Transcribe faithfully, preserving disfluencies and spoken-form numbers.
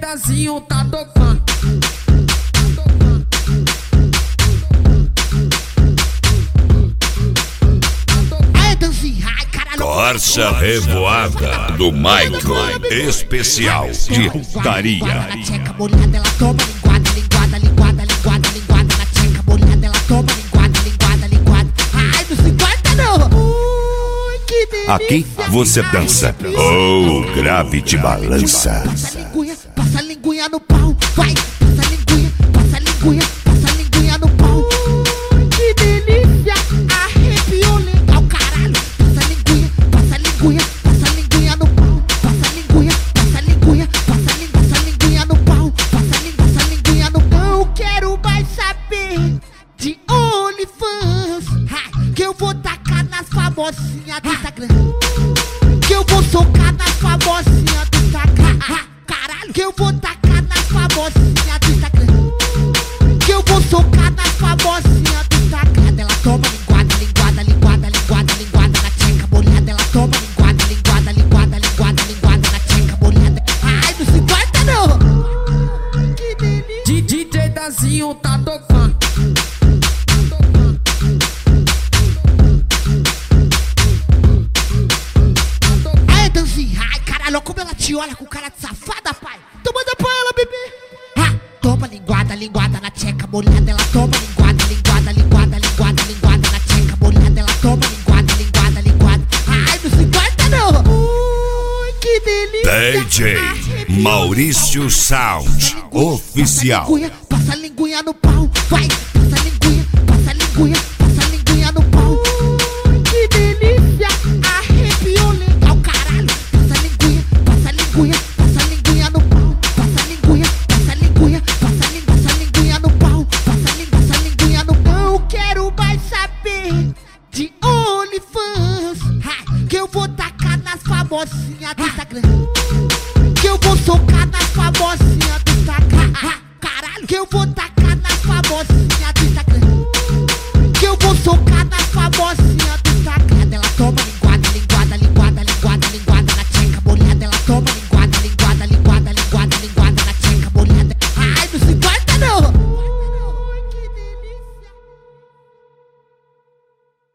Dazinho tá tocando. Ai, dancinha, ai, caralho. Corsa Revoada do Michael, especial de putaria. Na tcheca molhada, ela toma linguada, linguada, linguada, linguada, linguada. Na tcheca molhada, ela toma linguada, linguada, linguada. Ai, não se importa não. Ui, que delícia. Aqui você dança ou oh, grave de balança. Passa a linguinha, passa a linguinha no pau. Vai, passa a linguinha, passa a linguinha, passa a linguinha no pau. Ui, que delícia. Arrepiou legal, caralho. Passa a linguinha, passa a linguinha, passa a linguinha no pau. Passa a linguinha, passa a linguinha, passa a linguinha, passa a linguinha no pau. Passa a linguinha, passa a linguinha no pau. Eu quero mais saber de OnlyFans, ha, que eu vou tacar nas famosinhas do Instagram. Que eu vou socar nas famosinhas do Instagram. Ha, caralho, que eu vou tacar nas famosinhas do Instagram. Que eu vou socar nas famosinhas do Instagram. Ela toma linguada, linguada, linguada, linguada, linguada. Na tcheca molhada, ela toma linguada, linguada, linguada, linguada, linguada. Na tcheca molhada. Ai, não se importa não. Que delícia. D J Dazinho tá tocando. Ai, dancinha, ai, caralho, olha como ela te olha com cara de safada, pai. Então manda pra ela, bebê. Ha, toma linguada, linguada na tcheca molhada. Ela toma linguada, linguada, linguada, linguada, linguada. Na tcheca molhada, ela toma linguada, linguada, linguada. Ai, não se importa não. Ui, que delícia. D J Maurício Sound Oficial. Passa a linguinha no pau, vai.